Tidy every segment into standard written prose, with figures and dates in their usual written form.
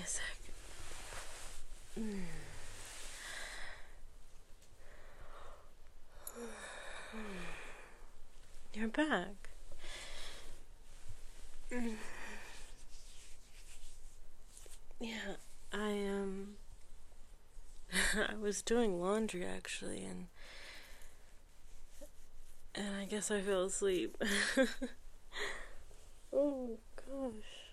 sec. You're back. Yeah, I was doing laundry actually, and I guess I fell asleep. Oh gosh.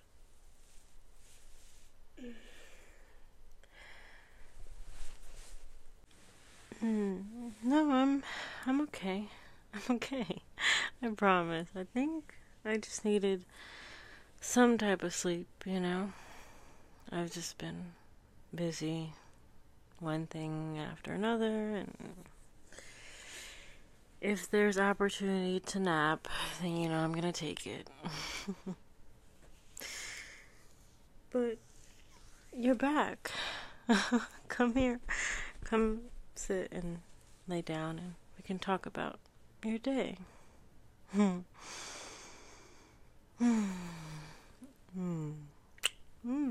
No, I'm okay. I'm okay. I promise. I think I just needed some type of sleep, you know? I've just been busy, one thing after another, and if there's opportunity to nap, then I'm gonna take it. But you're back. Come here. Come sit and lay down and we can talk about your day. Hmm. Hmm. Hmm. Hmm.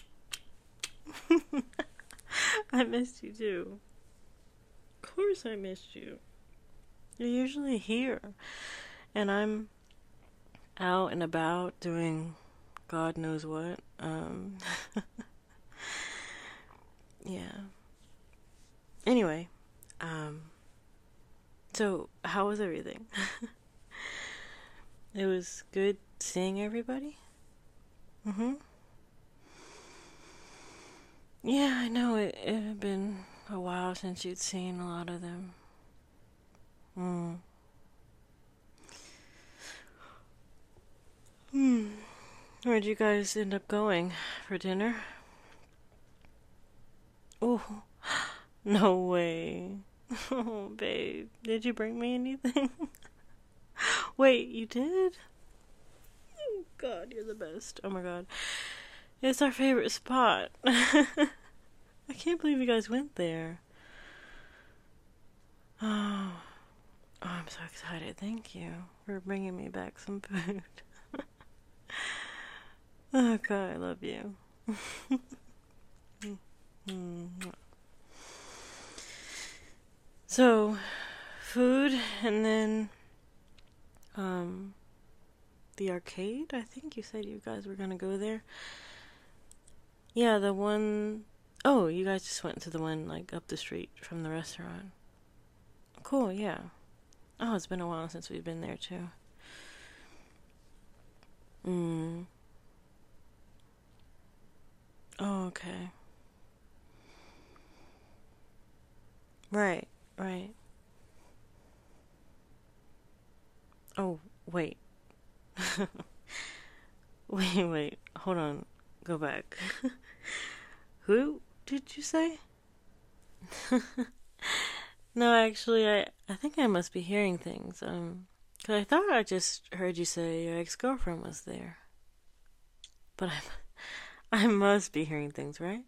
I missed you too. Of course I missed you. You're usually here. And I'm out and about doing God knows what. Yeah. Anyway, so how was everything? It was good seeing everybody? Mm-hmm. Yeah, I know it had been a while since you'd seen a lot of them. Hmm. Where'd you guys end up going for dinner? Oh, no way. Oh, babe, did you bring me anything? Wait, you did? Oh, God, you're the best. Oh my God. It's our favorite spot. I can't believe you guys went there. Oh, I'm so excited. Thank you for bringing me back some food. Oh, God, I love you. So, food, and then, the arcade? I think you said you guys were gonna go there. Yeah, the one... Oh, you guys just went to the one, like, up the street from the restaurant. Cool, yeah. Oh, it's been a while since we've been there, too. Oh, okay. Right, right. Oh, wait. Wait. Hold on. Go back. Who did you say? No, actually, I think I must be hearing things. 'Cause I thought I just heard you say your ex-girlfriend was there. But I must be hearing things, right?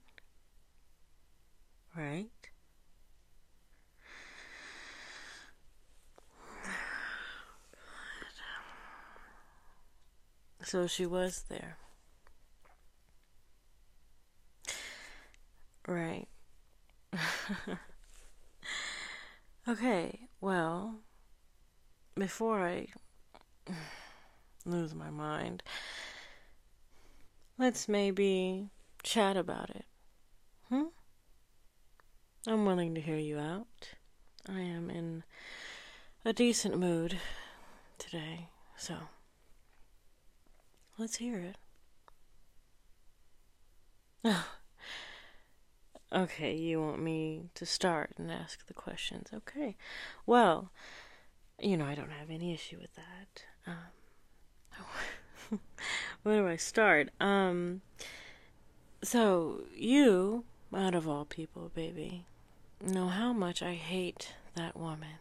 Right? So she was there. Right. Okay, well, before I lose my mind, let's maybe chat about it. Hmm? I'm willing to hear you out. I am in a decent mood today, so let's hear it. Okay, you want me to start and ask the questions. Okay. Well, I don't have any issue with that. Where do I start? So you, out of all people, baby, know how much I hate that woman.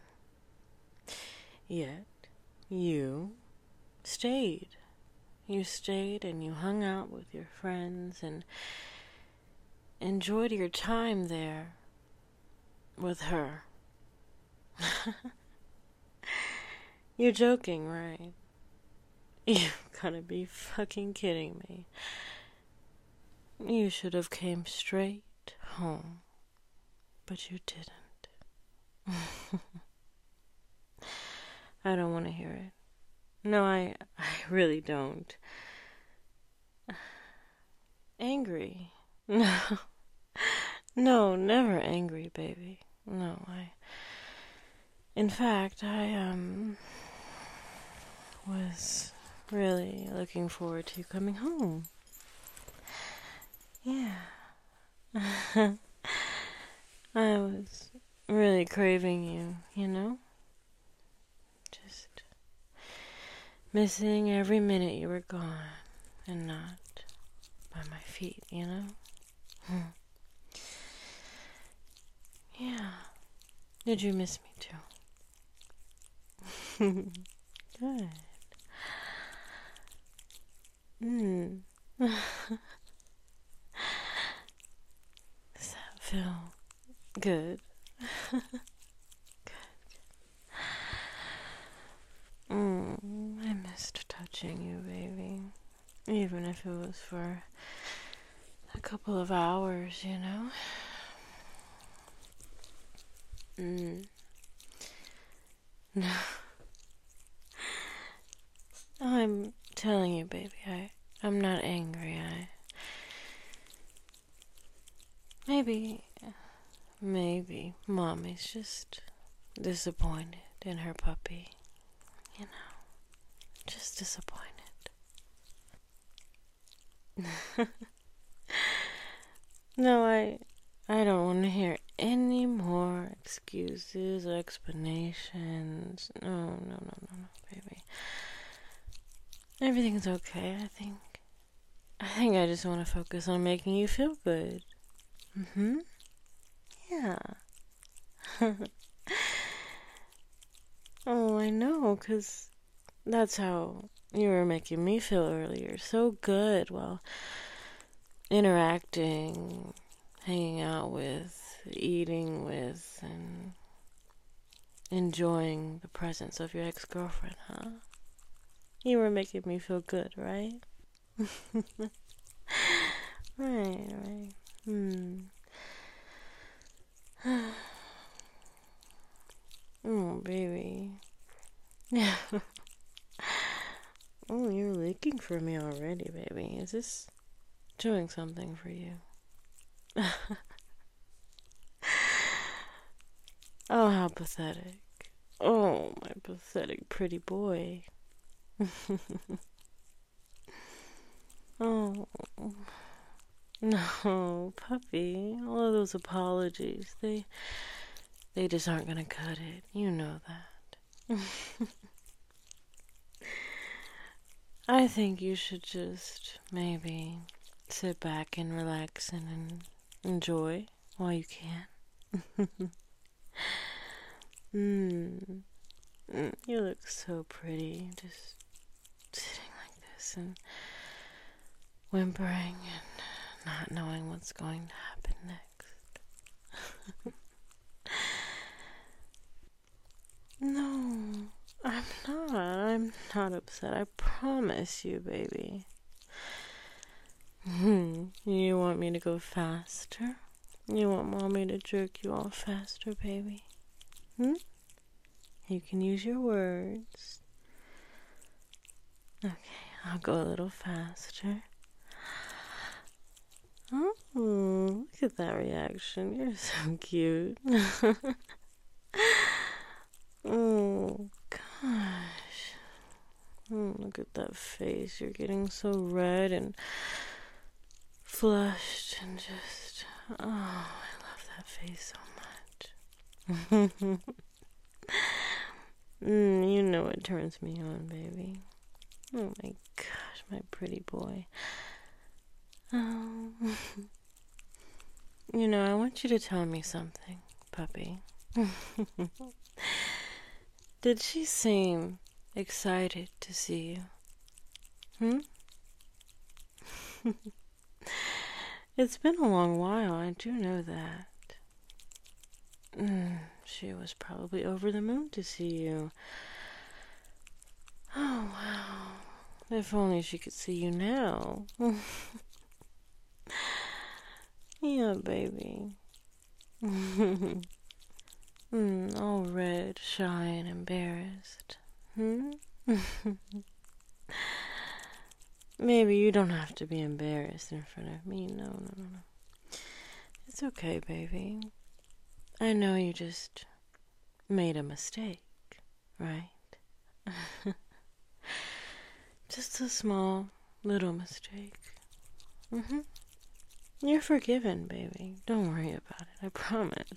Yet, you stayed. You stayed and you hung out with your friends and enjoyed your time there with her. You're joking, right? You gotta be fucking kidding me. You should have came straight home, but you didn't. I don't want to hear it. No, I really don't. Angry? No. No, never angry, baby. No, in fact, I was really looking forward to you coming home. Yeah. I was really craving you, you know? Just missing every minute you were gone and not by my feet, you know? Yeah. Did you miss me too? Good. Does that feel good? I missed touching you, baby. Even if it was for a couple of hours, you know? No. I'm telling you, baby, I'm not angry. Maybe Mommy's just disappointed in her puppy. You know, just disappointed. No, I don't want to hear any more excuses or explanations. No, baby. Everything's okay, I think. I just want to focus on making you feel good. Yeah. Oh, I know, 'cause that's how you were making me feel earlier. So good while interacting, hanging out with, eating with, and enjoying the presence of your ex-girlfriend, huh? You were making me feel good, right? Right. Oh, baby. Oh, you're leaking for me already, baby. Is this doing something for you? Oh, how pathetic. Oh, my pathetic pretty boy. Oh, no, puppy. All of those apologies, they just aren't gonna cut it. You know that. I think you should just maybe sit back and relax and enjoy while you can. You look so pretty, just sitting like this and whimpering and not knowing what's going to happen next. No, I'm not. I'm not upset. I promise you, baby. You want me to go faster? You want Mommy to jerk you off faster, baby? You can use your words. Okay, I'll go a little faster. Oh, look at that reaction. You're so cute. Oh, gosh. Look at that face. You're getting so red and flushed and just... Oh, I love that face so much. You know it turns me on, baby. Oh my gosh, my pretty boy. Oh. You know, I want you to tell me something, puppy. Did she seem excited to see you? It's been a long while, I do know that. She was probably over the moon to see you. Oh, wow. If only she could see you now. Yeah, baby. All red, shy, and embarrassed. Hmm? Maybe you don't have to be embarrassed in front of me. No, no, no, no. It's okay, baby. I know you just made a mistake, right? Just a small, little mistake. You're forgiven, baby. Don't worry about it. I promise.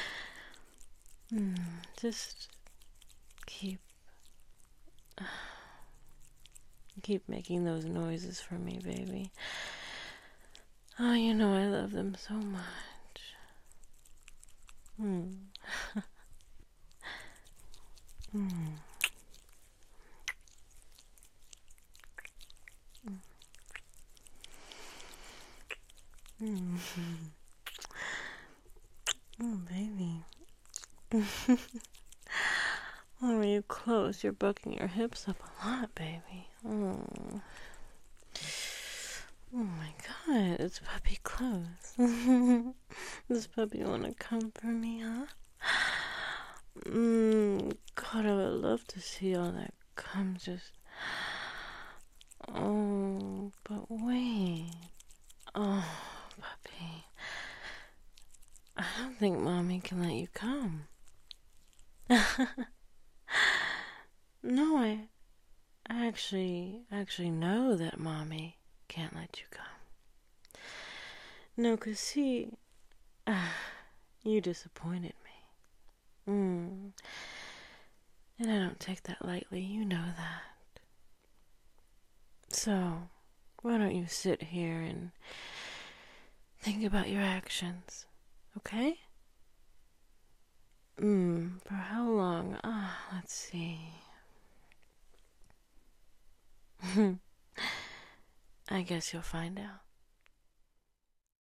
Just keep making those noises for me, baby. Oh, you know I love them so much. Oh, baby. Oh, when you close, you're bucking your hips up a lot, baby. Oh. Oh my god, it's puppy close. Does puppy want to come for me, huh? God, I would love to see all that cum just... Oh, but wait. Oh, puppy. I don't think mommy can let you come. No, I actually know that mommy can't let you come. No, 'cause see, you disappointed me. And I don't take that lightly, you know that. So, why don't you sit here and think about your actions, okay? For how long? Let's see. I guess you'll find out.